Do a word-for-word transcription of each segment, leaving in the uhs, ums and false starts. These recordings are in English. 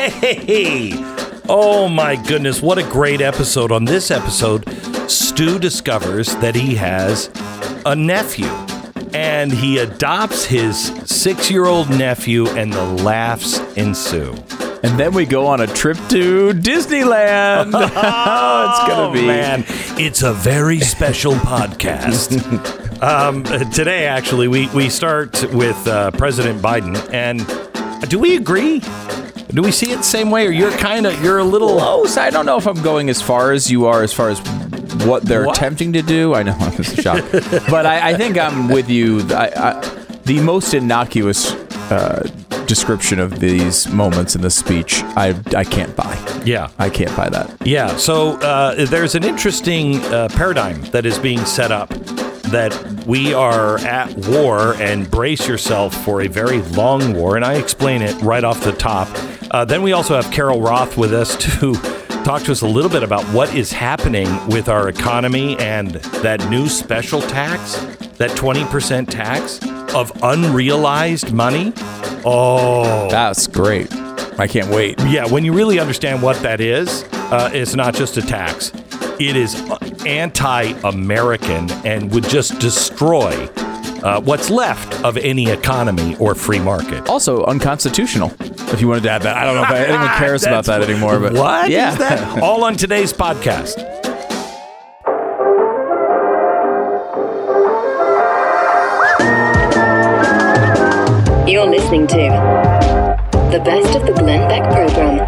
Hey! Oh my goodness, what a great episode. On this episode, Stu discovers that he has a nephew. And he adopts his six-year-old nephew, and the laughs ensue. And then we go on a trip to Disneyland. Oh, it's going to be. Man, it's a very special podcast. Um, today, actually, we, we start with uh, President Biden. And do we agree? Do we see it the same way? Or you're kind of, you're a little... Close. I don't know if I'm going as far as you are as far as what they're What? attempting to do. I know, I was shocked. But I, I think I'm with you. I, I, the most innocuous uh, description of these moments in the speech, I, I can't buy. Yeah. I can't buy that. Yeah, so uh, there's an interesting uh, paradigm that is being set up that we are at war and brace yourself for a very long war, and I explain it right off the top. Uh, then we also have Carol Roth with us to talk to us a little bit about what is happening with our economy and that new special tax, that twenty percent tax of unrealized money. Oh, That's great. I can't wait. yeah, when you really understand what that is, uh, it's not just a tax. It is anti-American and would just destroy uh, what's left of any economy or free market. Also unconstitutional, if you wanted to add that. I don't know if anyone cares about that anymore. But What yeah. is that? All on today's podcast. You're listening to the best of the Glenn Beck program.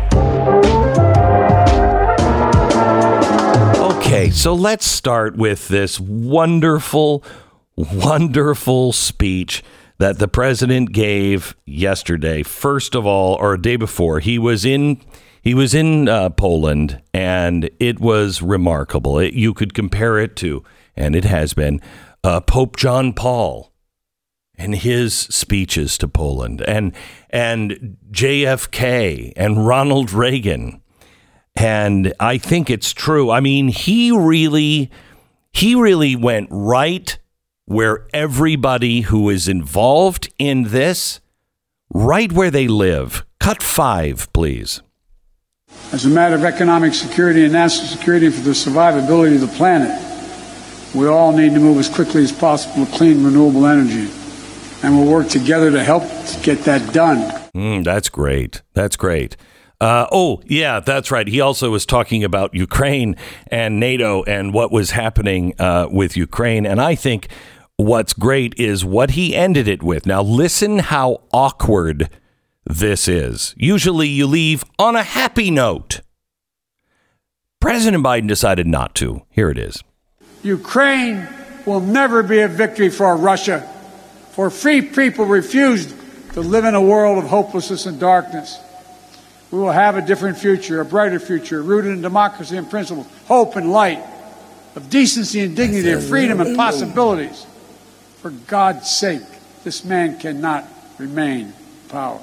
Okay, so let's start with this wonderful, wonderful speech that the president gave yesterday. First of all, or a day before, he was in he was in uh, Poland, and it was remarkable. It, you could compare it to, and it has been, uh, Pope John Paul and his speeches to Poland, and and J F K and Ronald Reagan. And I think it's true. I mean, he really, he really went right where everybody who is involved in this, right where they live. Cut five, please. As a matter of economic security and national security for the survivability of the planet, we all need to move as quickly as possible to clean, renewable energy. And we'll work together to help get that done. Mm, that's great. That's great. Uh, oh, yeah, that's right. He also was talking about Ukraine and NATO and what was happening uh, with Ukraine. And I think what's great is what he ended it with. Now, listen how awkward this is. Usually you leave on a happy note. President Biden decided not to. Here it is. Ukraine will never be a victory for Russia, for free people refused to live in a world of hopelessness and darkness. We will have a different future, a brighter future, rooted in democracy and principles, hope and light, of decency and dignity, of freedom and possibilities. For God's sake, this man cannot remain in power.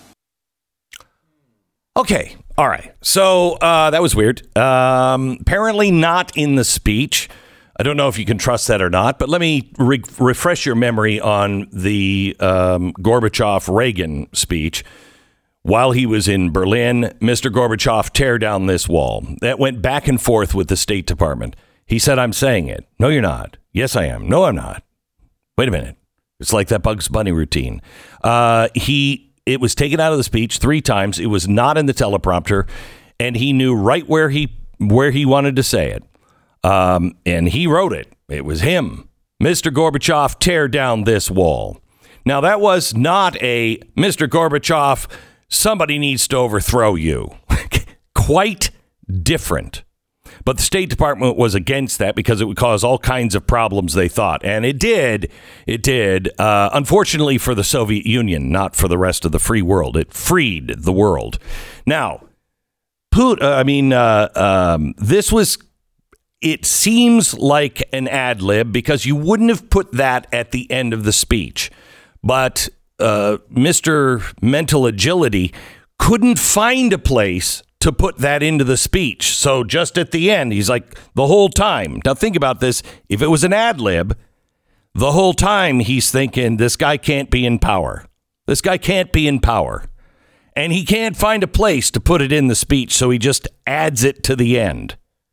Okay. All right. So uh, that was weird. Um, apparently not in the speech. I don't know if you can trust that or not, but let me re- refresh your memory on the um, Gorbachev-Reagan speech. While he was in Berlin, Mister Gorbachev, tear down this wall. That went back and forth with the State Department. He said, I'm saying it. No, you're not. Yes, I am. No, I'm not. Wait a minute. It's like that Bugs Bunny routine. Uh, he it was taken out of the speech three times. It was not in the teleprompter, and he knew right where he where he wanted to say it. Um, and he wrote it. It was him. Mister Gorbachev, tear down this wall. Now, that was not a Mister Gorbachev, somebody needs to overthrow you. Quite different. But the State Department was against that because it would cause all kinds of problems, they thought. And it did. It did. Uh, unfortunately for the Soviet Union, not for the rest of the free world. It freed the world. Now, Putin, uh, I mean, uh, um, this was, it seems like an ad lib because you wouldn't have put that at the end of the speech. But uh, Mister Mental Agility couldn't find a place to put that into the speech. So just at the end, he's like, the whole time. Now think about this. If it was an ad lib, the whole time he's thinking, this guy can't be in power. This guy can't be in power. And he can't find a place to put it in the speech, so he just adds it to the end.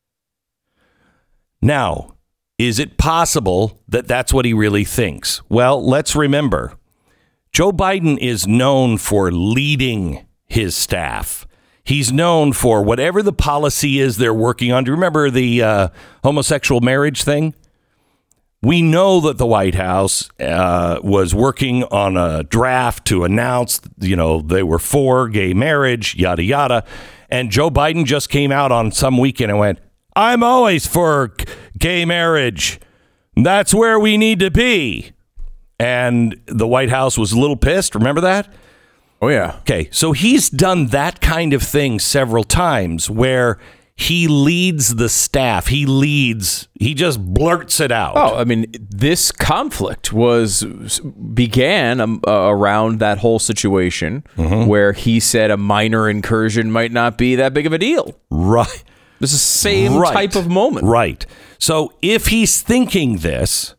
Now, is it possible that that's what he really thinks? Well, let's remember, Joe Biden is known for leading his staff. He's known for whatever the policy is they're working on. Do you remember the uh, homosexual marriage thing? We know that the White House uh, was working on a draft to announce, you know, they were for gay marriage, yada, yada. And Joe Biden just came out on some weekend and went, I'm always for gay marriage. That's where we need to be. And the White House was a little pissed. Remember that? Oh, yeah. Okay, so he's done that kind of thing several times where he leads the staff. He leads, he just blurts it out. Oh, I mean, this conflict was began um, uh, around that whole situation mm-hmm. where he said a minor incursion might not be that big of a deal. Right. This is the same right. type of moment. Right. So if he's thinking this,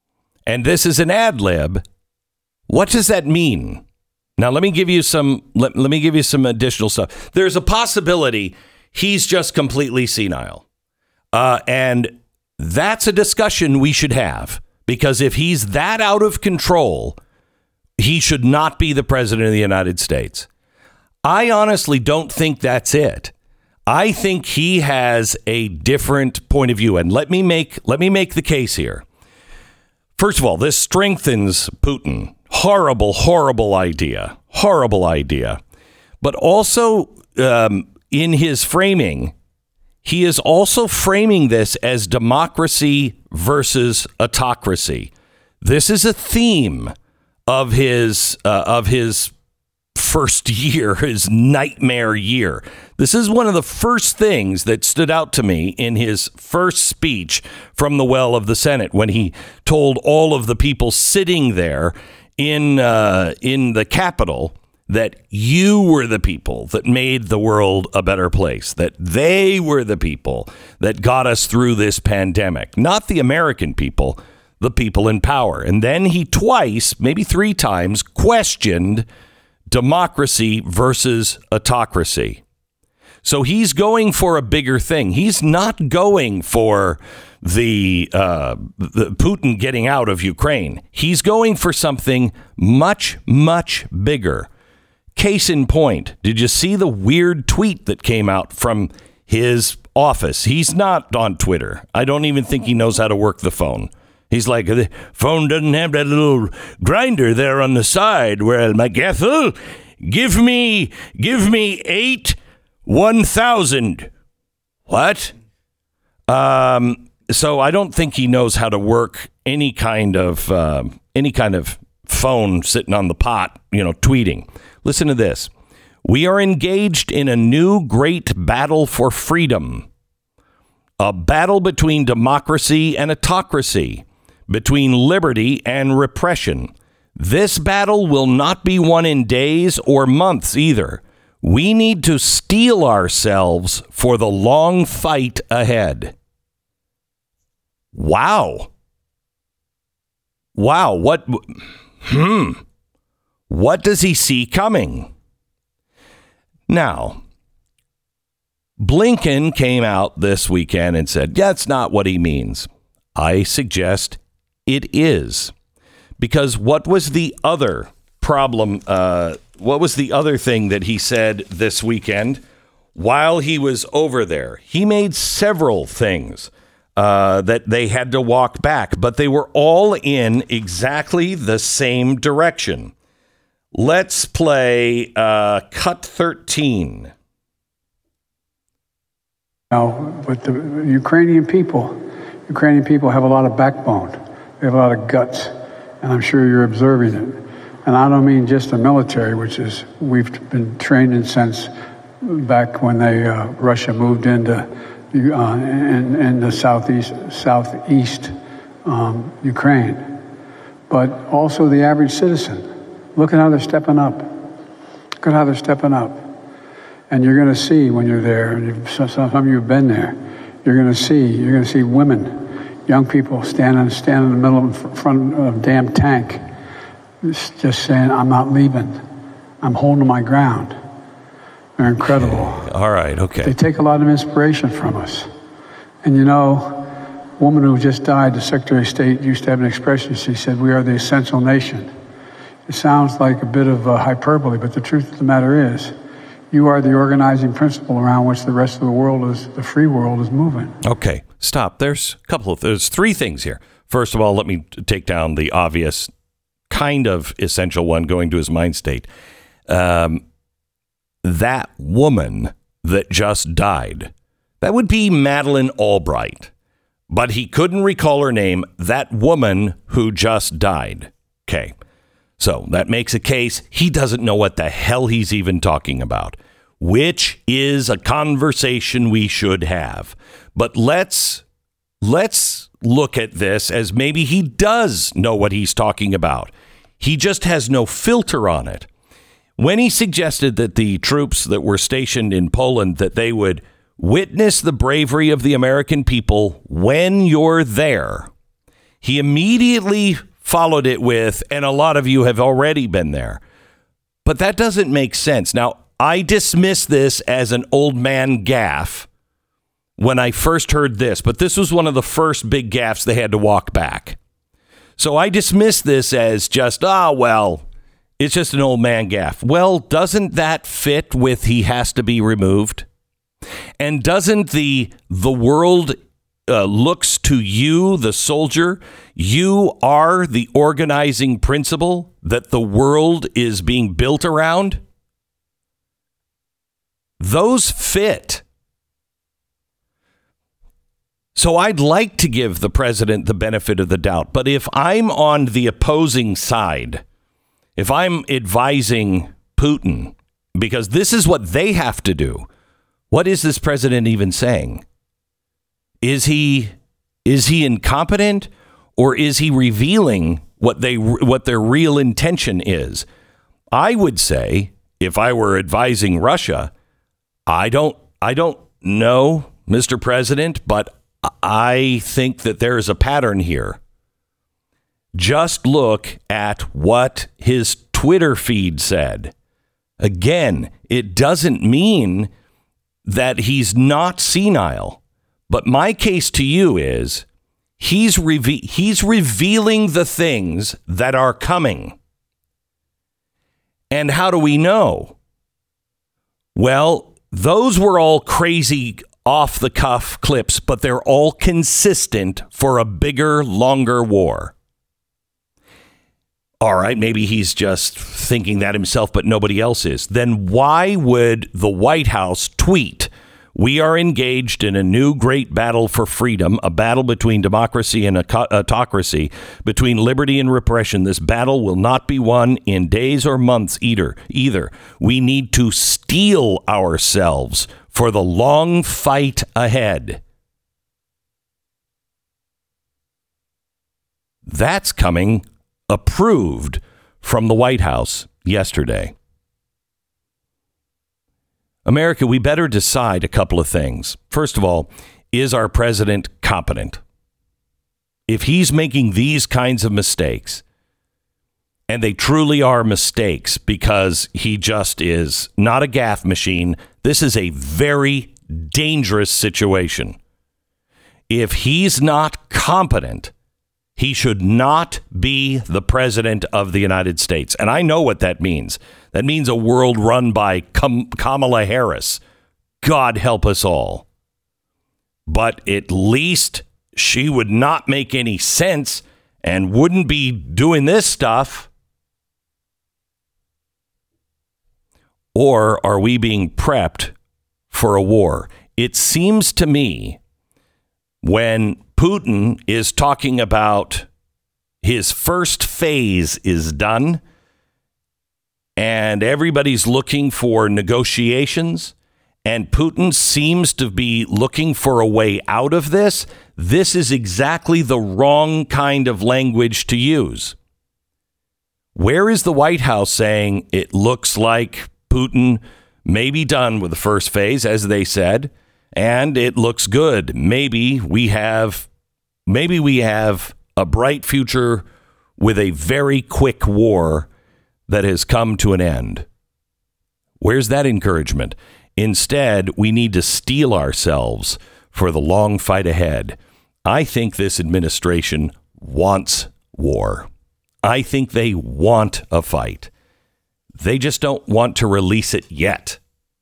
and this is an ad lib, what does that mean? Now, let me give you some, let, let me give you some additional stuff. There's a possibility he's just completely senile. Uh, and that's a discussion we should have, because if he's that out of control, he should not be the president of the United States. I honestly don't think that's it. I think he has a different point of view. And let me make, let me make the case here. First of all, this strengthens Putin. Horrible, horrible idea. Horrible idea. But also, um, in his framing, he is also framing this as democracy versus autocracy. This is a theme of his uh, of his first year, his nightmare year. This is one of the first things that stood out to me in his first speech from the well of the Senate, when he told all of the people sitting there in uh, in the Capitol that you were the people that made the world a better place, that they were the people that got us through this pandemic, not the American people, the people in power. And then he twice, maybe three times, questioned democracy versus autocracy. So he's going for a bigger thing. He's not going for the, uh, the Putin getting out of Ukraine. He's going for something much, much bigger. Case in point, did you see the weird tweet that came out from his office? He's not on Twitter. I don't even think he knows how to work the phone. He's like, the phone doesn't have that little grinder there on the side. Well, McGethel, give me, give me eight one thousand. What? Um. So I don't think he knows how to work any kind of uh, any kind of phone sitting on the pot, you know, tweeting. Listen to this. We are engaged in a new great battle for freedom, a battle between democracy and autocracy, between liberty and repression. This battle will not be won in days or months either. We need to steel ourselves for the long fight ahead. Wow. Wow. What? Hmm. What does he see coming? Now, Blinken came out this weekend and said, that's not what he means. I suggest it is. Because what was the other problem? Uh, what was the other thing that he said this weekend while he was over there? He made several things uh, that they had to walk back, but they were all in exactly the same direction. Let's play uh, cut thirteen. Now, but the Ukrainian people, Ukrainian people have a lot of backbone. They have a lot of guts, and I'm sure you're observing it. And I don't mean just the military, which is we've been trained in since back when they uh, Russia moved into uh, in, in the southeast southeast um, Ukraine, but also the average citizen. Look at how they're stepping up. Look at how they're stepping up. And you're going to see when you're there, and you've, some, some of you have been there, you're going to see, you're going to see women, young people standing, standing in the middle of front of a damn tank, just saying, I'm not leaving. I'm holding my ground. They're incredible. All right, okay. They take a lot of inspiration from us. And you know, a woman who just died, the Secretary of State, used to have an expression. She said, "We are the essential nation." It sounds like a bit of uh, hyperbole, but the truth of the matter is, you are the organizing principle around which the rest of the world is, the free world is moving. Okay, stop. There's a couple of, there's three things here. First of all, let me take down the obvious kind of essential one going to his mind state. Um, that woman that just died, that would be Madeleine Albright, but he couldn't recall her name. That woman who just died. Okay. So that makes a case. He doesn't know what the hell he's even talking about, which is a conversation we should have. But let's let's look at this as maybe he does know what he's talking about. He just has no filter on it. When he suggested that the troops that were stationed in Poland, that they would witness the bravery of the American people when you're there, he immediately followed it with, and a lot of you have already been there. But that doesn't make sense. Now, I dismiss this as an old man gaffe when I first heard this, but this was one of the first big gaffes they had to walk back. So I dismiss this as just, ah, well, it's just an old man gaffe. Well, doesn't that fit with he has to be removed? And doesn't the the world Uh, looks to you, the soldier, you are the organizing principle that the world is being built around? Those fit. So I'd like to give the president the benefit of the doubt. But if I'm on the opposing side, if I'm advising Putin, because this is what they have to do, what is this president even saying? Is he is he incompetent, or is he revealing what they what their real intention is? I would say, if I were advising Russia, I don't I don't know, Mister President, but I think that there is a pattern here. Just look at what his Twitter feed said. Again, it doesn't mean that he's not senile. But my case to you is he's reve- he's revealing the things that are coming. And how do we know? Well, those were all crazy off the cuff clips, but they're all consistent for a bigger, longer war. All right, maybe he's just thinking that himself, but nobody else is. Then why would the White House tweet, "We are engaged in a new great battle for freedom, a battle between democracy and autocracy, between liberty and repression. This battle will not be won in days or months either. Either. We need to steel ourselves for the long fight ahead." That's coming approved from the White House yesterday. America, we better decide a couple of things. First of all, is our president competent? If he's making these kinds of mistakes, and they truly are mistakes because he just is not a gaffe machine, this is a very dangerous situation. If he's not competent, he should not be the president of the United States. And I know what that means. That means a world run by Kam- Kamala Harris. God help us all. But at least she would not make any sense and wouldn't be doing this stuff. Or are we being prepped for a war? It seems to me when Putin is talking about his first phase is done and everybody's looking for negotiations, and Putin seems to be looking for a way out of this, this is exactly the wrong kind of language to use. Where is the White House saying it looks like Putin may be done with the first phase, as they said, and it looks good. Maybe we have Maybe we have a bright future with a very quick war that has come to an end. Where's that encouragement? Instead, we need to steel ourselves for the long fight ahead. I think this administration wants war. I think they want a fight. They just don't want to release it yet.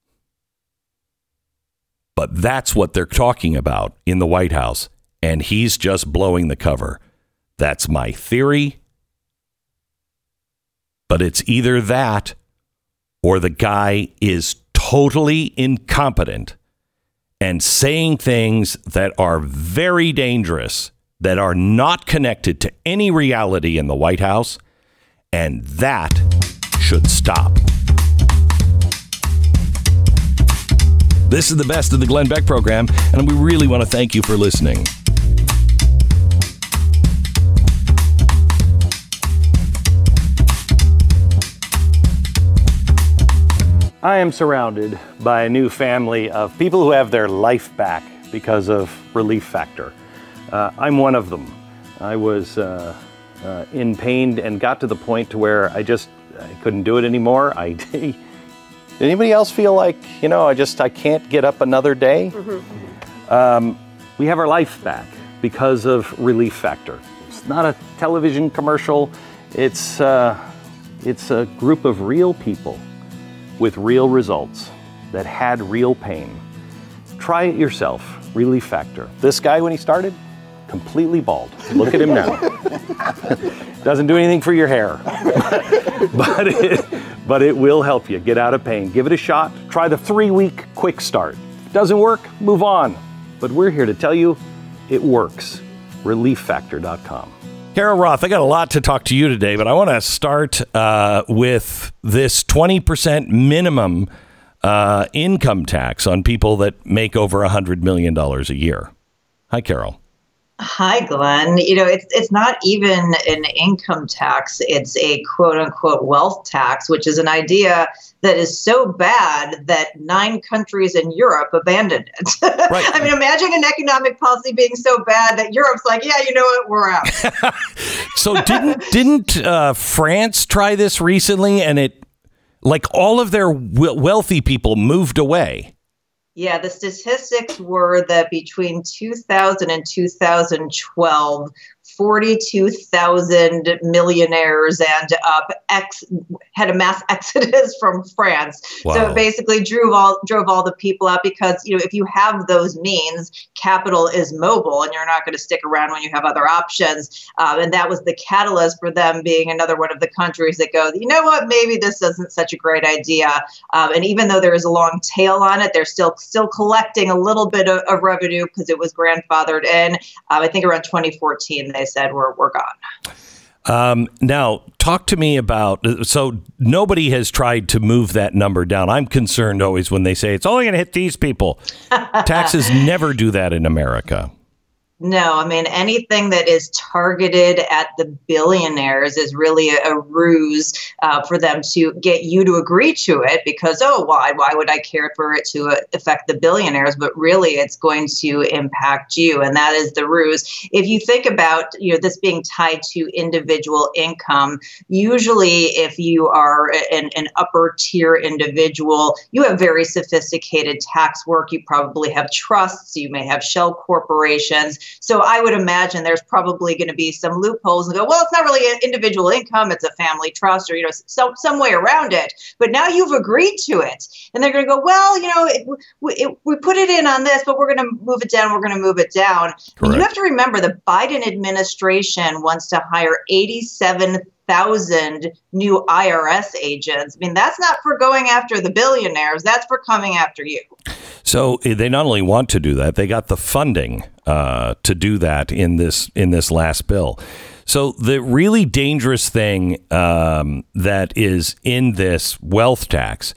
But that's what they're talking about in the White House, and he's just blowing the cover. That's my theory. But it's either that or the guy is totally incompetent and saying things that are very dangerous, that are not connected to any reality in the White House, and that should stop. This is the best of the Glenn Beck program, and we really want to thank you for listening. I am surrounded by a new family of people who have their life back because of Relief Factor. Uh, I'm one of them. I was uh, uh, in pain and got to the point to where I just I couldn't do it anymore. I did anybody else feel like, you know, I just I can't get up another day? Mm-hmm. Um, we have our life back because of Relief Factor. It's not a television commercial. It's uh, it's a group of real people with real results that had real pain. Try it yourself, Relief Factor. This guy, when he started, completely bald. Look at him now. Doesn't do anything for your hair, but it, but it will help you get out of pain. Give it a shot. Try the three-week quick start. Doesn't work, move on. But we're here to tell you it works. relief factor dot com. Carol Roth, I got a lot to talk to you today, but I want to start uh, with this twenty percent minimum uh, income tax on people that make over one hundred million dollars a year. Hi, Carol. Hi, Glenn. You know, it's it's not even an income tax. It's a quote unquote wealth tax, which is an idea that is so bad that nine countries in Europe abandoned it. Right. I mean, imagine an economic policy being so bad that Europe's like, yeah, you know what, we're out. So didn't didn't uh, France try this recently, and it like all of their w- wealthy people moved away? Yeah, the statistics were that between two thousand and two thousand twelve, forty-two thousand millionaires and up ex had a mass exodus from France. Wow. So it basically drove all drove all the people out because, you know, if you have those means, capital is mobile and you're not going to stick around when you have other options. Um, and that was the catalyst for them being another one of the countries that go, you know what, maybe this isn't such a great idea. Um, and even though there is a long tail on it, they're still still collecting a little bit of, of revenue because it was grandfathered in. Um, I think around twenty fourteen, they said we're we're gone. Um, now, talk to me about, so nobody has tried to move that number down. I'm concerned always when they say it's only going to hit these people. Taxes never do that in America. No, I mean, anything that is targeted at the billionaires is really a, a ruse uh, for them to get you to agree to it because, oh, why? Why would I care for it to uh, affect the billionaires? But really, it's going to impact you. And that is the ruse. If you think about, you know, this being tied to individual income, usually if you are an, an upper tier individual, you have very sophisticated tax work. You probably have trusts. You may have shell corporations. So I would imagine there's probably going to be some loopholes and go, well, it's not really an individual income. It's a family trust or, you know, some, some way around it. But now you've agreed to it. And they're going to go, well, you know, it, we, it, we put it in on this, but we're going to move it down. We're going to move it down. And you have to remember the Biden administration wants to hire eighty-seven thousand new I R S agents. I mean, that's not for going after the billionaires. That's for coming after you. So they not only want to do that, they got the funding uh, to do that in this in this last bill. So the really dangerous thing um, that is in this wealth tax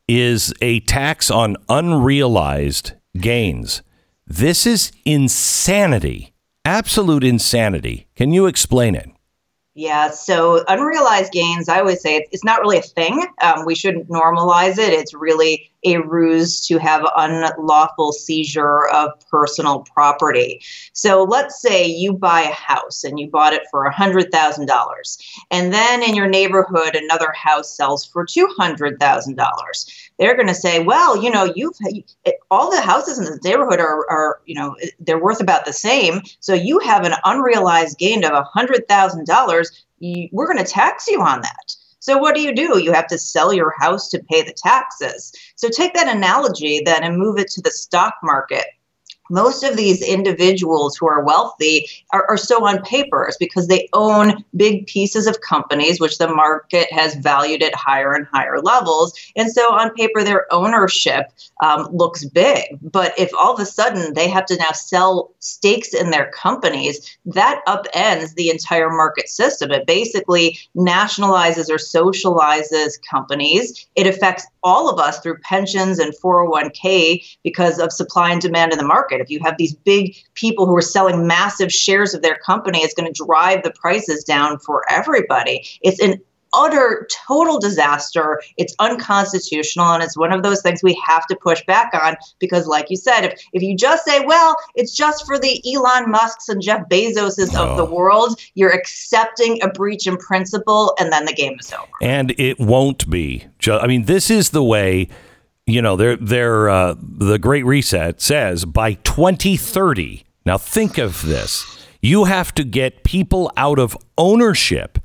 is a tax on unrealized gains. This is insanity, absolute insanity. Can you explain it? Yeah, so unrealized gains, I always say it's, it's not really a thing. Um, we shouldn't normalize it. It's really a ruse to have unlawful seizure of personal property. So let's say you buy a house and you bought it for one hundred thousand dollars. And then in your neighborhood, another house sells for two hundred thousand dollars. They're going to say, well, you know, you've all the houses in the neighborhood are, are, you know, they're worth about the same. So you have an unrealized gain of one hundred thousand dollars. We're going to tax you on that. So what do you do? You have to sell your house to pay the taxes. So take that analogy then and move it to the stock market. Most of these individuals who are wealthy are, are so on paper. It's because they own big pieces of companies, which the market has valued at higher and higher levels. And so on paper, their ownership um, looks big. But if all of a sudden they have to now sell stakes in their companies, that upends the entire market system. It basically nationalizes or socializes companies. It affects all of us through pensions and four oh one k because of supply and demand in the market. If you have these big people who are selling massive shares of their company, it's going to drive the prices down for everybody. It's an utter, total disaster. It's unconstitutional. And it's one of those things we have to push back on because, like you said, if, if you just say, well, it's just for the Elon Musks and Jeff Bezoses oh. of the world, you're accepting a breach in principle, and then the game is over. And it won't be. Just, I mean, this is the way. You know, they're, they're, uh, the Great Reset says by twenty thirty, now think of this, you have to get people out of ownership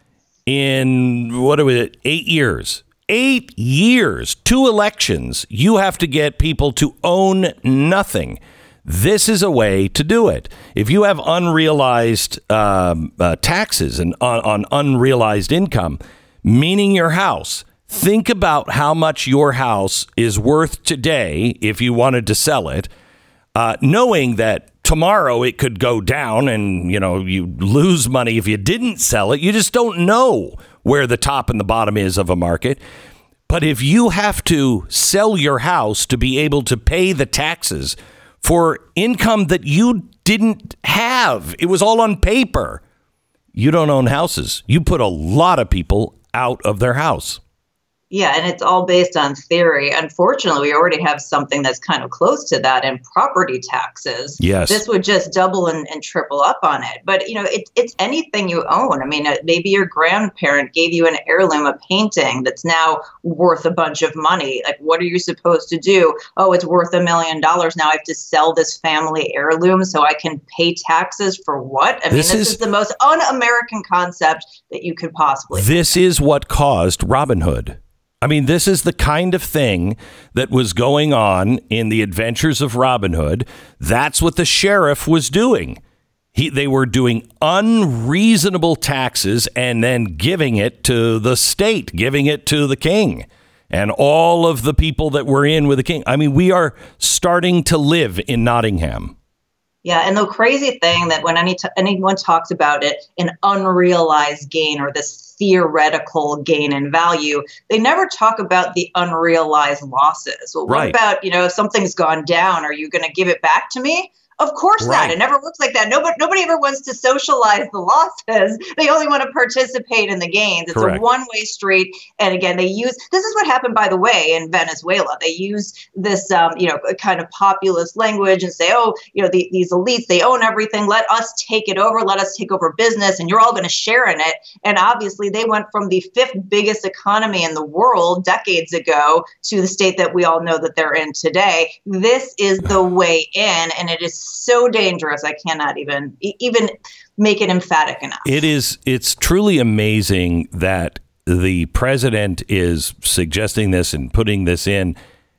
in, what are we, eight years. Eight years, two elections, you have to get people to own nothing. This is a way to do it. If you have unrealized um, uh, taxes and on, on unrealized income, meaning your house, think about how much your house is worth today if you wanted to sell it, uh, knowing that tomorrow it could go down and, you know, you lose money if you didn't sell it. You just don't know where the top and the bottom is of a market. But if you have to sell your house to be able to pay the taxes for income that you didn't have, it was all on paper. You don't own houses. You put a lot of people out of their house. Yeah, and it's all based on theory. Unfortunately, we already have something that's kind of close to that in property taxes. Yes. This would just double and, and triple up on it. But, you know, it, it's anything you own. I mean, maybe your grandparent gave you an heirloom, a painting that's now worth a bunch of money. Like, what are you supposed to do? Oh, it's worth a million dollars. Now I have to sell this family heirloom so I can pay taxes for what? I mean, this, this is, is the most un-American concept that you could possibly. This is what caused Robin Hood. I mean, this is the kind of thing that was going on in the Adventures of Robin Hood. That's what the sheriff was doing. He, they were doing unreasonable taxes and then giving it to the state, giving it to the king and all of the people that were in with the king. I mean, we are starting to live in Nottingham. Yeah, and the crazy thing that when any t- anyone talks about it, an unrealized gain or this theoretical gain in value, they never talk about the unrealized losses. Well, right. What about, you know, if something's gone down, are you going to give it back to me? Of course right. not. It never works like that. Nobody, nobody ever wants to socialize the losses. They only want to participate in the gains. It's Correct. a one-way street. And again, they use, this is what happened, by the way, in Venezuela. They use this, um, you know, kind of populist language and say, oh, you know, the, these elites, they own everything. Let us take it over. Let us take over business and you're all going to share in it. And obviously they went from the fifth biggest economy in the world decades ago to the state that we all know that they're in today. This is the way in, and it is so dangerous. I cannot even even make it emphatic enough. It is. It's truly amazing that the president is suggesting this and putting this in.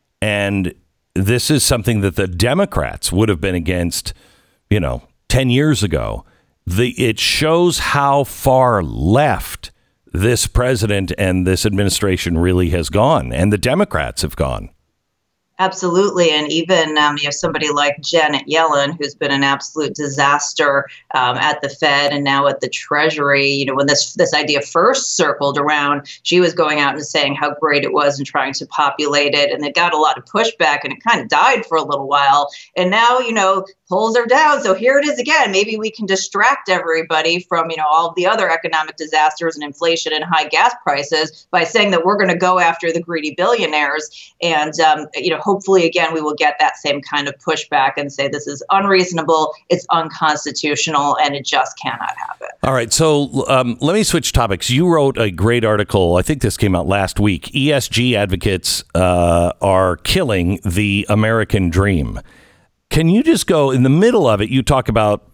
And this is something that the Democrats would have been against, you know, ten years ago. The it shows how far left this president and this administration really has gone, and the Democrats have gone. Absolutely. And even um, you know, somebody like Janet Yellen, who's been an absolute disaster um, at the Fed and now at the Treasury, you know, when this this idea first circled around, she was going out and saying how great it was and trying to populate it. And it got a lot of pushback and it kind of died for a little while. And now, you know, polls are down. So here it is again. Maybe we can distract everybody from, you know, all of the other economic disasters and inflation and high gas prices by saying that we're going to go after the greedy billionaires. And, um, you know, hopefully, again, we will get that same kind of pushback and say this is unreasonable, it's unconstitutional, and it just cannot happen. All right. So um, let me switch topics. You wrote a great article. I think this came out last week. E S G advocates uh, are killing the American dream. Can you just go in the middle of it? You talk about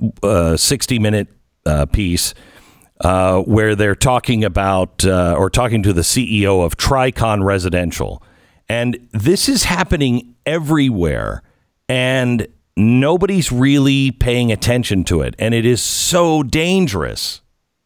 a sixty minute uh, piece uh, where they're talking about uh, or talking to the C E O of Tricon Residential. And this is happening everywhere, and nobody's really paying attention to it. And it is so dangerous.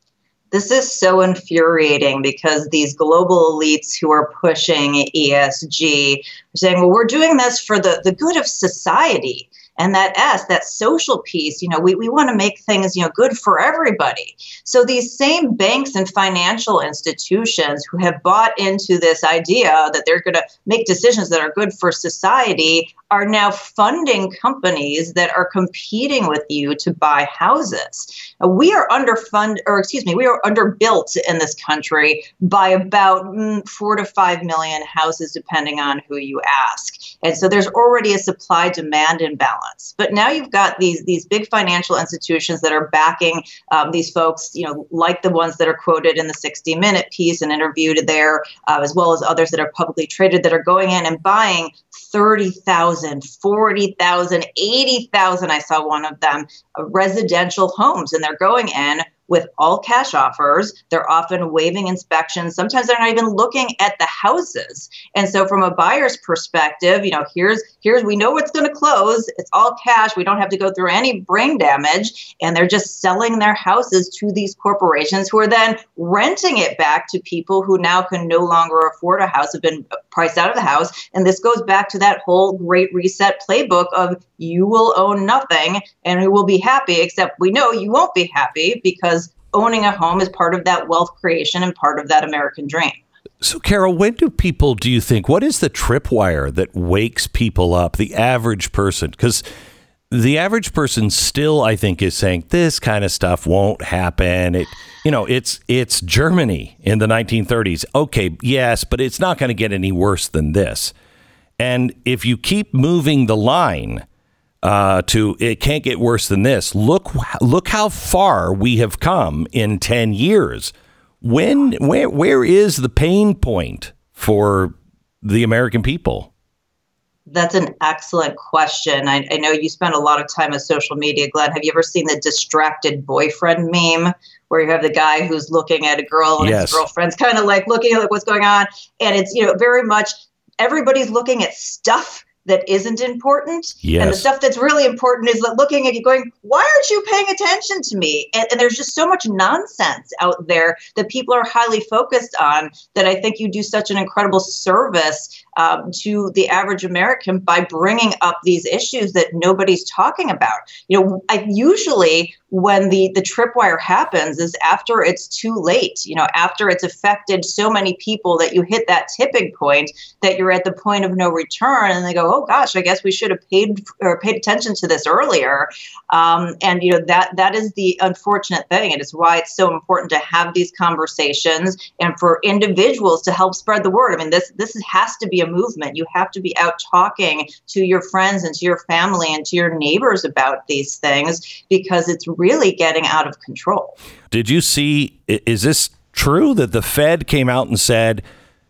This is so infuriating because these global elites who are pushing E S G are saying, well, we're doing this for the, the good of society. And that S, that social piece, you know, we, we want to make things, you know, good for everybody. So these same banks and financial institutions who have bought into this idea that they're going to make decisions that are good for society are now funding companies that are competing with you to buy houses. Uh, we are underfunded, or excuse me, we are underbuilt in this country by about mm, four to five million houses, depending on who you ask. And so there's already a supply-demand imbalance. But now you've got these these big financial institutions that are backing um, these folks, you know, like the ones that are quoted in the sixty minute piece and interviewed there, uh, as well as others that are publicly traded that are going in and buying thirty thousand, forty thousand, eighty thousand, I saw one of them, uh, residential homes. And they're going in with all cash offers. They're often waiving inspections. Sometimes they're not even looking at the houses. And so from a buyer's perspective, you know, here's, here's, we know what's going to close. It's all cash. We don't have to go through any brain damage. And they're just selling their houses to these corporations who are then renting it back to people who now can no longer afford a house, have been priced out of the house. And this goes back to that whole Great Reset playbook of you will own nothing and you will be happy, except we know you won't be happy because owning a home is part of that wealth creation and part of that American dream. So, Carol, when do people, do you think, what is the tripwire that wakes people up, the average person? Because the average person still, I think, is saying this kind of stuff won't happen. It, you know, it's it's Germany in the nineteen thirties. Okay, yes, but it's not going to get any worse than this. And if you keep moving the line uh, to it can't get worse than this, look look how far we have come in ten years. When where where is the pain point for the American people? That's an excellent question. I, I know you spend a lot of time on social media, Glenn. Have you ever seen the distracted boyfriend meme where you have the guy who's looking at a girl and Yes. his girlfriend's kind of like looking at like what's going on? And it's, you know, very much everybody's looking at stuff that isn't important. Yes. And the stuff that's really important is looking at you going, why aren't you paying attention to me? And, and there's just so much nonsense out there that people are highly focused on that I think you do such an incredible service um, to the average American by bringing up these issues that nobody's talking about. You know, I usually when the, the tripwire happens is after it's too late, you know, after it's affected so many people that you hit that tipping point that you're at the point of no return and they go, oh gosh, I guess we should have paid or paid attention to this earlier. Um, and, you know, that that is the unfortunate thing. It is why it's so important to have these conversations and for individuals to help spread the word. I mean, this this has to be a movement. You have to be out talking to your friends and to your family and to your neighbors about these things because it's really getting out of control. Did you see, is this true that the Fed came out and said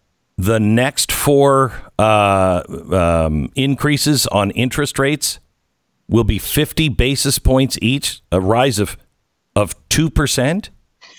the next four uh, um, increases on interest rates will be fifty basis points each, a rise of of two percent?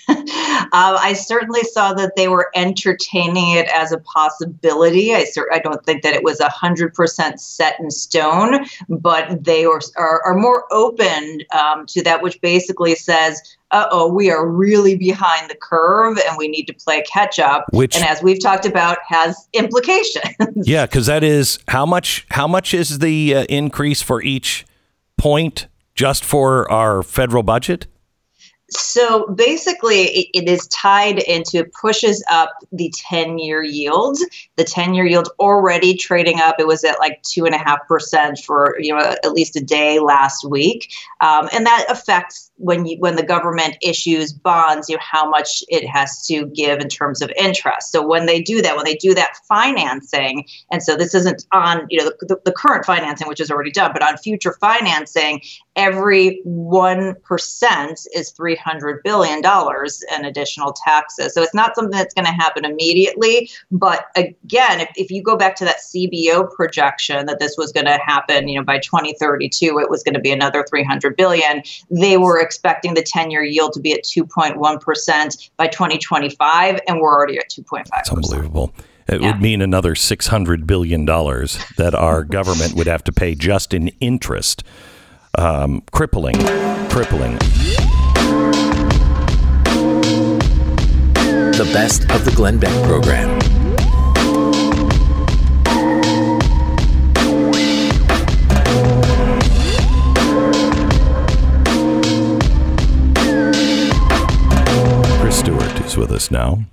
Uh, I certainly saw that they were entertaining it as a possibility. I, cer- I don't think that it was one hundred percent set in stone, but they are, are, are more open um, to that, which basically says, uh-oh, we are really behind the curve and we need to play catch up. Which, and as we've talked about, has implications. Yeah, because that is how much, how much is the uh, increase for each point just for our federal budget? So basically, it, it is tied into pushes up the ten-year yield. The ten-year yield already trading up. It was at like two and a half percent for you know at least a day last week, um, and that affects when you when the government issues bonds, you know how much it has to give in terms of interest. So when they do that, when they do that financing, and so this isn't on you know the, the, the current financing, which is already done, but on future financing, every one percent is three hundred billion dollars in additional taxes. So it's not something that's going to happen immediately. But again, if, if you go back to that C B O projection that this was going to happen, you know, by twenty thirty-two, it was going to be another three hundred billion. They were expecting the ten-year yield to be at two point one percent by twenty twenty-five, and we're already at two point five percent. That's unbelievable. It Yeah. would mean another six hundred billion dollars that our government would have to pay just in interest. Um, crippling, crippling. The best of the Glenn Beck program. Chris Stewart is with us now.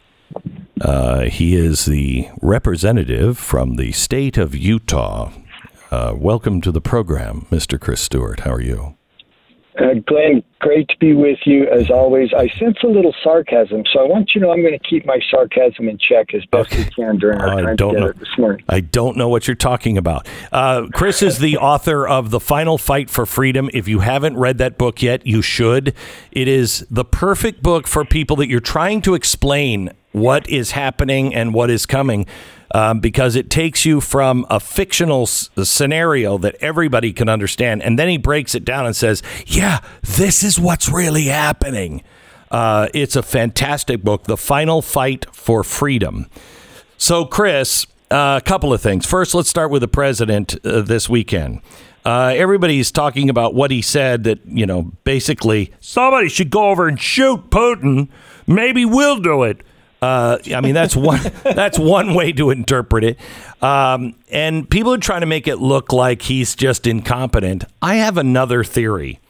Uh, he is the representative from the state of Utah. Uh, welcome to the program, Mister Chris Stewart. How are you? Uh, Glenn, great to be with you as always. I sense a little sarcasm, so I want you to know I'm going to keep my sarcasm in check as best Okay. we can during our I time don't together know. this morning. I don't know what you're talking about. Uh, Chris is the author of The Final Fight for Freedom. If you haven't read that book yet, you should. It is the perfect book for people that you're trying to explain what is happening and what is coming. Um, because it takes you from a fictional s- scenario that everybody can understand, and then he breaks it down and says, yeah, this is what's really happening. Uh, it's a fantastic book, The Final Fight for Freedom. So, Chris, uh, a couple of things. First, let's start with the president uh, this weekend. Uh, everybody's talking about what he said that, you know, basically, somebody should go over and shoot Putin. Maybe we'll do it. Uh, I mean, that's one that's one way to interpret it. Um, and people are trying to make it look like he's just incompetent. I have another theory.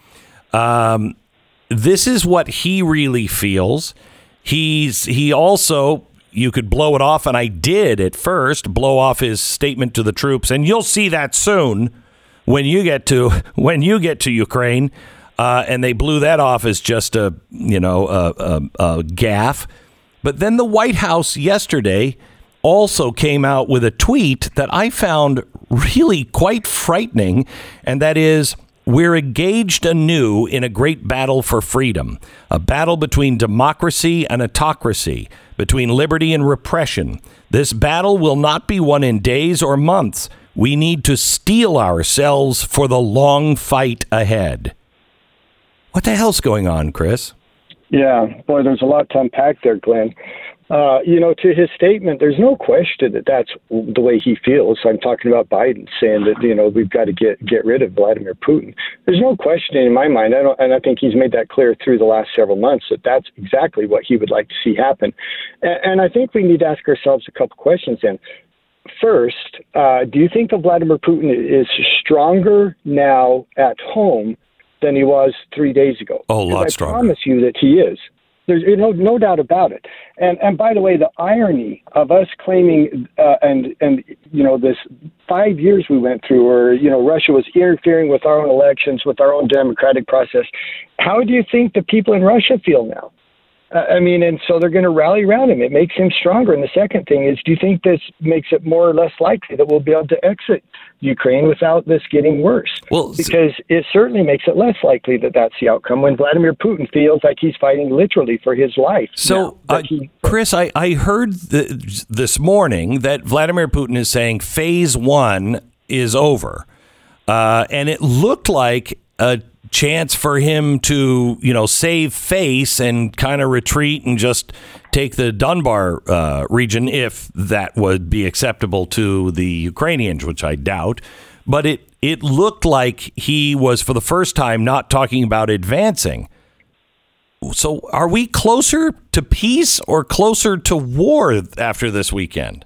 Um, this is what he really feels. He's he also, you could blow it off, and I did at first, blow off his statement to the troops, and you'll see that soon when you get to when you get to Ukraine. Uh, and they blew that off as just a, you know, a, a, a gaffe. But then the White House yesterday also came out with a tweet that I found really quite frightening, and that is, we're engaged anew in a great battle for freedom, a battle between democracy and autocracy, between liberty and repression. This battle will not be won in days or months. We need to steel ourselves for the long fight ahead. What the hell's going on, Chris? Yeah, boy, there's a lot to unpack there, Glenn. Uh, you know, to his statement, there's no question that that's the way he feels. I'm talking about Biden saying that, you know, we've got to get, get rid of Vladimir Putin. There's no question in my mind, I don't, and I think he's made that clear through the last several months, that that's exactly what he would like to see happen. And, and I think we need to ask ourselves a couple questions then. First, uh, do you think that Vladimir Putin is stronger now at home than he was three days ago? Oh, a lot I stronger. I promise you that he is. There's no, no doubt about it. And and by the way, the irony of us claiming uh, and and you know this five years we went through, where you know Russia was interfering with our own elections, with our own democratic process. How do you think the people in Russia feel now? Uh, I mean, and so they're going to rally around him. It makes him stronger. And the second thing is, do you think this makes it more or less likely that we'll be able to exit Ukraine without this getting worse? Well, because it certainly makes it less likely that that's the outcome when Vladimir Putin feels like he's fighting literally for his life. So, now, uh, he, Chris, I, I heard th- this morning that Vladimir Putin is saying phase one is over. Uh, and it looked like a chance for him to, you know, save face and kind of retreat and just take the Donbas uh, region, if that would be acceptable to the Ukrainians, which I doubt. But it, it looked like he was, for the first time, not talking about advancing. So are we closer to peace or closer to war after this weekend?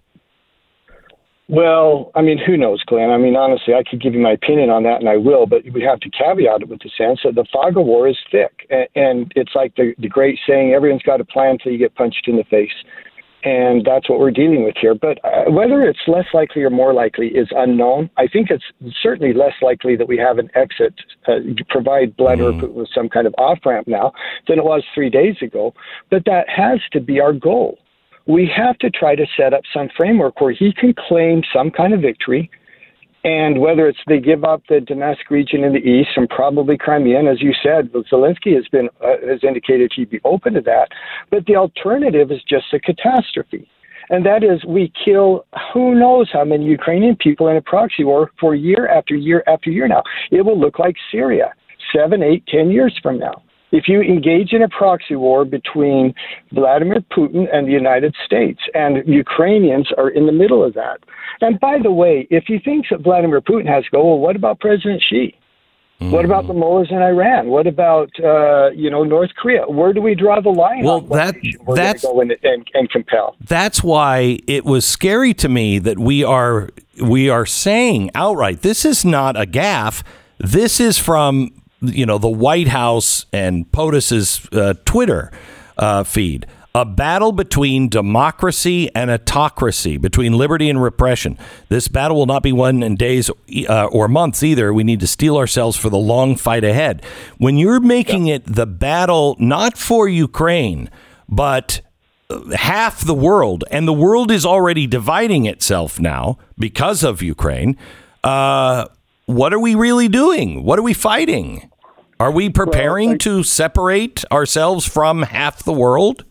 Well, I mean, who knows, Glenn? I mean, honestly, I could give you my opinion on that, and I will, but we have to caveat it with the sense that the fog of war is thick. And, and it's like the, the great saying, everyone's got a plan until you get punched in the face. And that's what we're dealing with here. But uh, whether it's less likely or more likely is unknown. I think it's certainly less likely that we have an exit, uh, provide Vladimir Putin with some kind of off-ramp now than it was three days ago. But that has to be our goal. We have to try to set up some framework where he can claim some kind of victory. And whether it's they give up the Donetsk region in the east and probably Crimea, and as you said, Zelensky has been uh, has indicated he'd be open to that. But the alternative is just a catastrophe, and that is we kill who knows how many Ukrainian people in a proxy war for year after year after year now. It will look like Syria seven, eight, ten years from now. If you engage in a proxy war between Vladimir Putin and the United States, and Ukrainians are in the middle of that. And by the way, if you think that Vladimir Putin has to go, well, what about President Xi? Mm. What about the mullahs in Iran? What about, uh, you know, North Korea? Where do we draw the line? Well, that, that's, go and, and, and compel. That's why it was scary to me that we are, we are saying outright, this is not a gaffe. This is from, you know, the White House and POTUS's uh, Twitter uh, feed. A battle between democracy and autocracy, between liberty and repression. This battle will not be won in days uh, or months either. We need to steel ourselves for the long fight ahead. When you're making it the battle not for Ukraine, but half the world, and the world is already dividing itself now because of Ukraine, uh, what are we really doing? What are we fighting? Are we preparing well, I- to separate ourselves from half the world?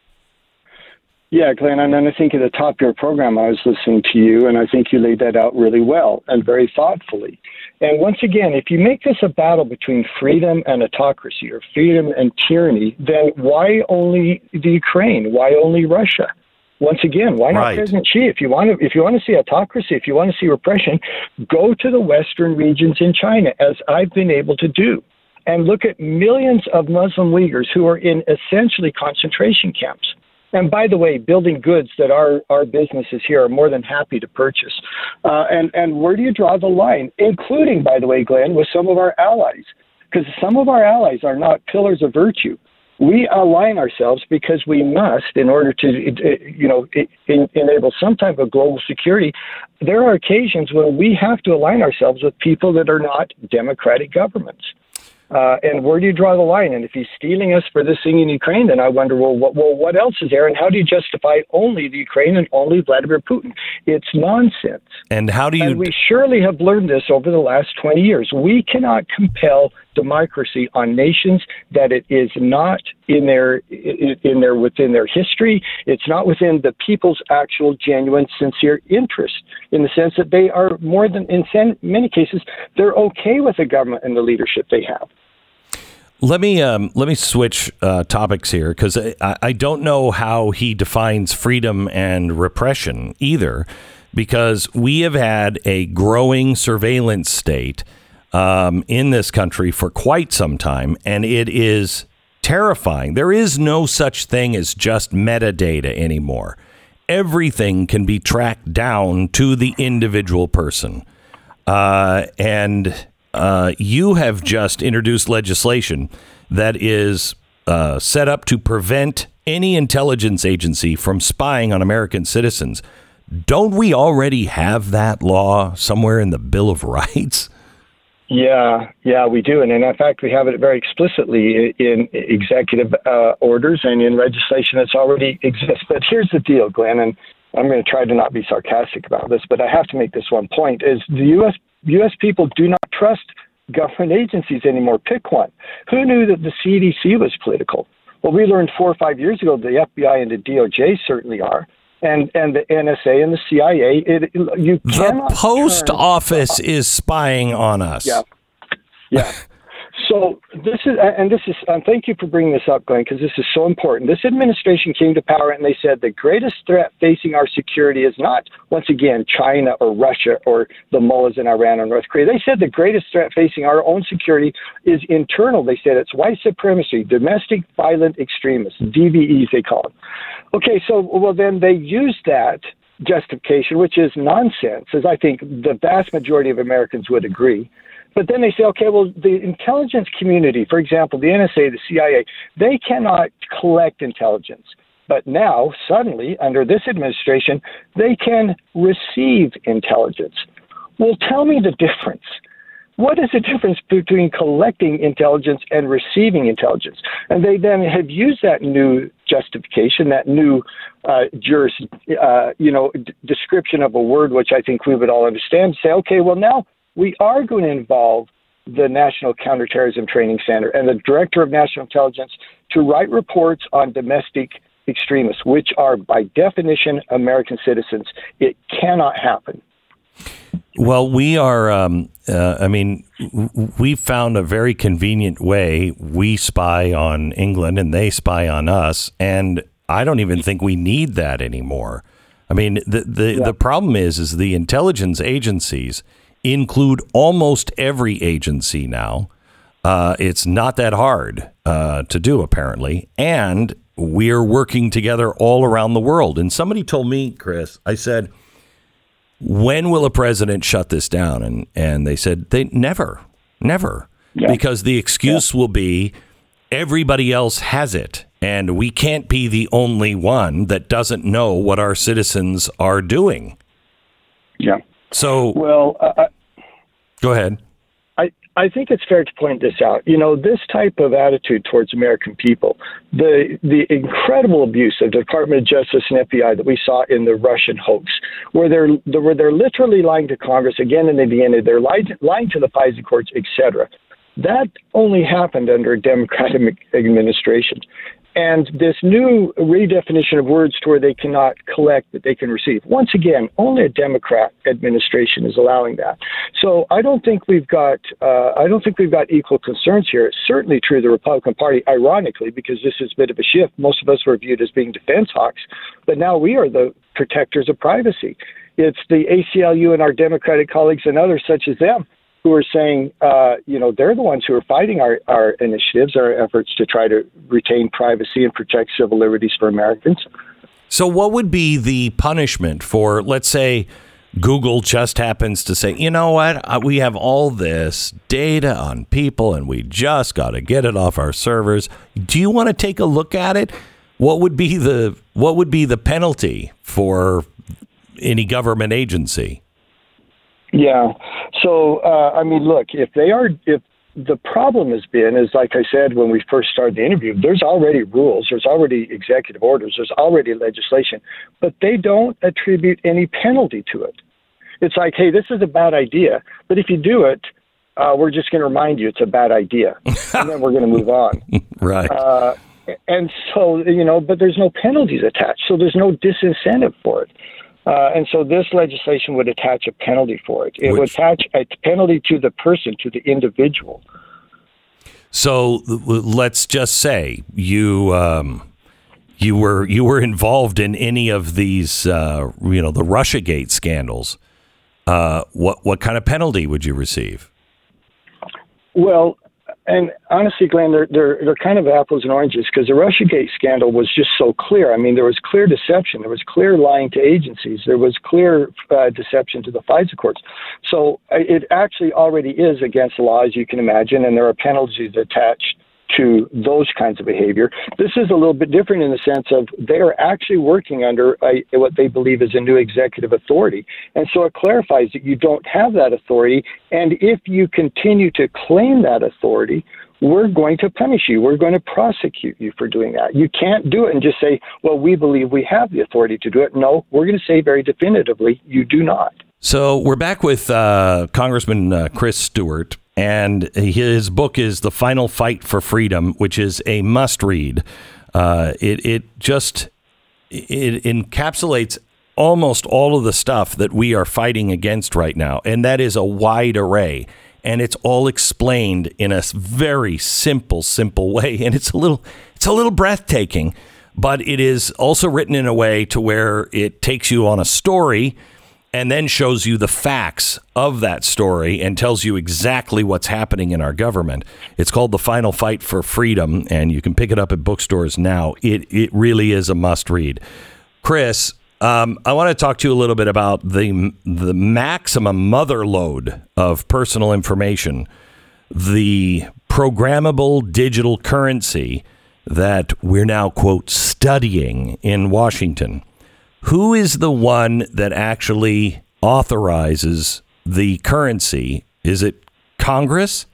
Yeah, Glenn, and then I think at the top of your program, I was listening to you, and I think you laid that out really well and very thoughtfully. And once again, if you make this a battle between freedom and autocracy or freedom and tyranny, then why only the Ukraine? Why only Russia? Once again, why not right. President Xi? If you want to, if you want to see autocracy, if you want to see repression, go to the western regions in China, as I've been able to do, and look at millions of Muslim Uyghurs who are in essentially concentration camps. And by the way, building goods that our, our businesses here are more than happy to purchase. Uh, and, and where do you draw the line? Including, by the way, Glenn, with some of our allies. Because some of our allies are not pillars of virtue. We align ourselves because we must, in order to, you know, in, enable some type of global security. There are occasions when we have to align ourselves with people that are not democratic governments. Uh, and where do you draw the line? And if he's stealing us for this thing in Ukraine, then I wonder, well, what, well, what else is there? And how do you justify only the Ukraine and only Vladimir Putin? It's nonsense. And how do you? And we surely have learned this over the last twenty years. We cannot compel democracy on nations that it is not in their in their within their history. It's not within the people's actual, genuine, sincere interest. In the sense that they are more than, in many cases, they're okay with the government and the leadership they have. Let me um, let me switch uh, topics here, because I, I don't know how he defines freedom and repression either, because we have had a growing surveillance state um, in this country for quite some time, and it is terrifying. There is no such thing as just metadata anymore. Everything can be tracked down to the individual person, uh, and Uh, you have just introduced legislation that is uh, set up to prevent any intelligence agency from spying on American citizens. Don't we already have that law somewhere in the Bill of Rights? Yeah, yeah, we do. And in fact, we have it very explicitly in executive uh, orders and in legislation that's already exists. But here's the deal, Glenn, and I'm going to try to not be sarcastic about this, but I have to make this one point, is the U S U S people do not trust government agencies anymore. Pick one. Who knew that the C D C was political? Well, we learned four or five years ago the F B I and the D O J certainly are, and and the N S A and the C I A. It, you the post office is spying on us. Yeah, yeah. So this is, and this is, um, thank you for bringing this up, Glenn, because this is so important. This administration came to power and they said the greatest threat facing our security is not, once again, China or Russia or the mullahs in Iran or North Korea. They said the greatest threat facing our own security is internal. They said it's white supremacy, domestic violent extremists, D V Es they call them. Okay, so, well, then they used that justification, which is nonsense, as I think the vast majority of Americans would agree. But then they say, okay, well, the intelligence community, for example, the N S A, the C I A, they cannot collect intelligence. But now, suddenly, under this administration, they can receive intelligence. Well, tell me the difference. What is the difference between collecting intelligence and receiving intelligence? And they then have used that new justification, that new uh, juris, uh, you know, d- description of a word, which I think we would all understand, say, okay, well, now we are going to involve the National Counterterrorism Training Center and the Director of National Intelligence to write reports on domestic extremists, which are, by definition, American citizens. It cannot happen. Well, we are, um, uh, I mean, we found a very convenient way. We spy on England and they spy on us. And I don't even think we need that anymore. I mean, the the, yeah. the problem is, is the intelligence agencies include almost every agency now. Uh, it's not that hard uh, to do, apparently. And we're working together all around the world. And somebody told me, Chris, I said, when will a president shut this down? And and they said, they never, never, yeah. because the excuse yeah. will be everybody else has it. And we can't be the only one that doesn't know what our citizens are doing. Yeah. So, well, uh, go ahead. I, I think it's fair to point this out. You know, this type of attitude towards American people, the the incredible abuse of the Department of Justice and F B I that we saw in the Russian hoax, where they're where they're literally lying to Congress again and again, they're lying, lying to the FISA courts, et cetera. That only happened under a Democratic administration. And this new redefinition of words to where they cannot collect, that they can receive. Once again, only a Democrat administration is allowing that. So I don't think we've got uh, I don't think we've got equal concerns here. It's certainly true of the Republican Party, ironically, because this is a bit of a shift. Most of us were viewed as being defense hawks, but now we are the protectors of privacy. It's the A C L U and our Democratic colleagues and others such as them who are saying, uh, you know, they're the ones who are fighting our, our initiatives, our efforts to try to retain privacy and protect civil liberties for Americans. So what would be the punishment for, let's say, Google just happens to say, you know what, we have all this data on people and we just got to get it off our servers. Do you want to take a look at it? What would be the what would be the penalty for any government agency? Yeah. So, uh, I mean, look, if they are, if the problem has been, is like I said when we first started the interview, there's already rules, there's already executive orders, there's already legislation, but they don't attribute any penalty to it. It's like, hey, this is a bad idea, but if you do it, uh, we're just going to remind you it's a bad idea, and then we're going to move on. Right. Uh, and so, you know, but there's no penalties attached, so there's no disincentive for it. Uh, and so this legislation would attach a penalty for it. It Which, would attach a penalty to the person, to the individual. So let's just say you um, you were you were involved in any of these, uh, you know, the Russiagate scandals. Uh, what what kind of penalty would you receive? Well, and honestly, Glenn, they're, they're, they're kind of apples and oranges because the Russiagate scandal was just so clear. I mean, there was clear deception. There was clear lying to agencies. There was clear uh, deception to the FISA courts. So it actually already is against the law, as you can imagine, and there are penalties attached to those kinds of behavior. This is a little bit different in the sense of they are actually working under a, what they believe is a new executive authority. And so it clarifies that you don't have that authority. And if you continue to claim that authority, we're going to punish you. We're going to prosecute you for doing that. You can't do it and just say, well, we believe we have the authority to do it. No, we're going to say very definitively, you do not. So we're back with uh, Congressman uh, Chris Stewart. And his book is The Final Fight for Freedom, which is a must read. Uh, it it just it encapsulates almost all of the stuff that we are fighting against right now. And that is a wide array. and it's all explained in a very simple, simple way. And it's a little, it's a little breathtaking, but it is also written in a way to where it takes you on a story and then shows you the facts of that story and tells you exactly what's happening in our government. It's called The Final Fight for Freedom, and you can pick it up at bookstores now. It it really is a must read. Chris, um, I want to talk to you a little bit about the the maximum mother load of personal information, the programmable digital currency that we're now, quote, studying in Washington. Who is the one that actually authorizes the currency? Is it Congress,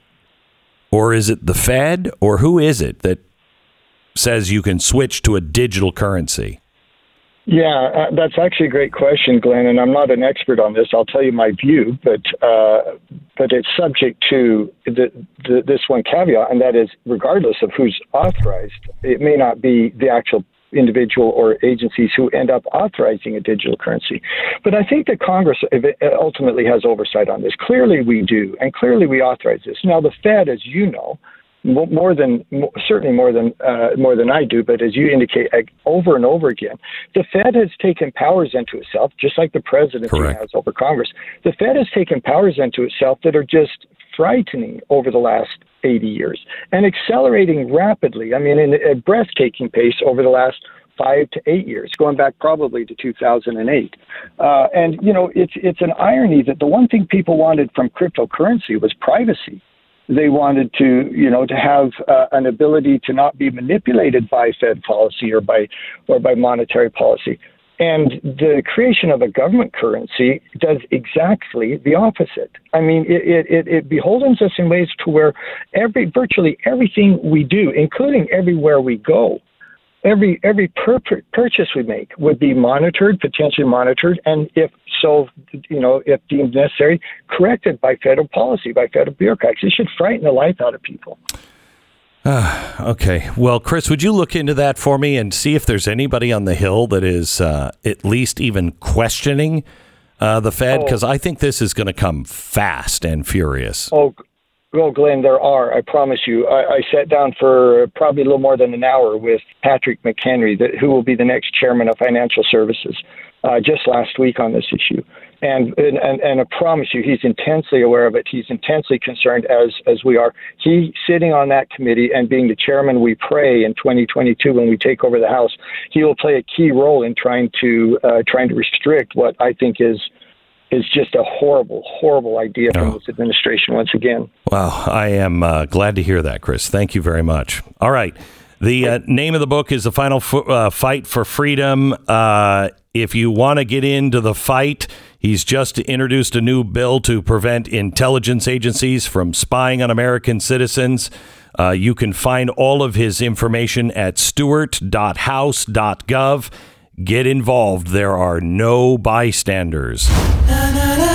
or is it the Fed, or who is it that says you can switch to a digital currency? Yeah, uh, that's actually a great question, Glenn, and I'm not an expert on this. I'll tell you my view, but uh, but it's subject to the, the, this one caveat, and that is regardless of who's authorized, it may not be the actual individual or agencies who end up authorizing a digital currency. But I think that Congress ultimately has oversight on this. Clearly we do, and clearly we authorize this. Now, the Fed, as you know, more than certainly more than uh, more than I do, but as you indicate over and over again, the Fed has taken powers into itself, just like the presidency Correct. has over Congress. The Fed has taken powers into itself that are just frightening over the last eighty years and accelerating rapidly. I mean, in a breathtaking pace over the last five to eight years, going back probably to two thousand eight. Uh, and, you know, it's it's an irony that the one thing people wanted from cryptocurrency was privacy. They wanted to, you know, to have uh, an ability to not be manipulated by Fed policy or by or by monetary policy. And the creation of a government currency does exactly the opposite. I mean, it, it, it beholdens us in ways to where every virtually everything we do, including everywhere we go, every every pur- purchase we make would be monitored, potentially monitored, and if so, you know, if deemed necessary, corrected by federal policy, by federal bureaucrats. It should frighten the life out of people. Uh, okay. Well, Chris, would you look into that for me and see if there's anybody on the Hill that is uh, at least even questioning uh, the Fed? Because oh. I think this is going to come fast and furious. Oh, well, Glenn, there are. I promise you. I, I sat down for probably a little more than an hour with Patrick McHenry, that, who will be the next chairman of Financial Services, uh, just last week on this issue. And, and and I promise you, he's intensely aware of it. He's intensely concerned, as as we are. He sitting on that committee and being the chairman, we pray in twenty twenty-two when we take over the House, he will play a key role in trying to uh, trying to restrict what I think is is just a horrible, horrible idea from oh. this administration once again. Wow, I am uh, glad to hear that, Chris. Thank you very much. All right. The uh, name of the book is The Final F- uh, Fight for Freedom. Uh, if you want to get into the fight, he's just introduced a new bill to prevent intelligence agencies from spying on American citizens. Uh, you can find all of his information at stewart dot house dot gov. Get involved. There are no bystanders. Na, na, na.